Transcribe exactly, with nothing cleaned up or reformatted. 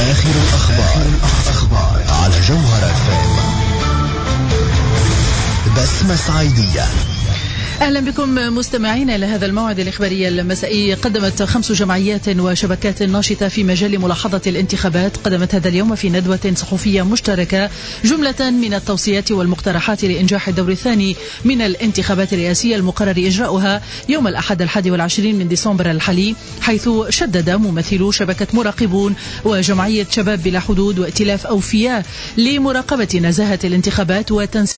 آخر الأخبار, الأخبار على جوهرة فام. بسمة صعيدية. أهلا بكم مستمعين إلى هذا الموعد الإخباري المسائي. قدمت خمس جمعيات وشبكات ناشطة في مجال ملاحظة الانتخابات قدمت هذا اليوم في ندوة صحفية مشتركة جملة من التوصيات والمقترحات لإنجاح الدور الثاني من الانتخابات الرئاسية المقرر إجراؤها يوم الأحد الحادي والعشرين من ديسمبر الحالي، حيث شدد ممثلو شبكة مراقبون وجمعية شباب بلا حدود وائتلاف أوفياء لمراقبة نزاهة الانتخابات وتنسيق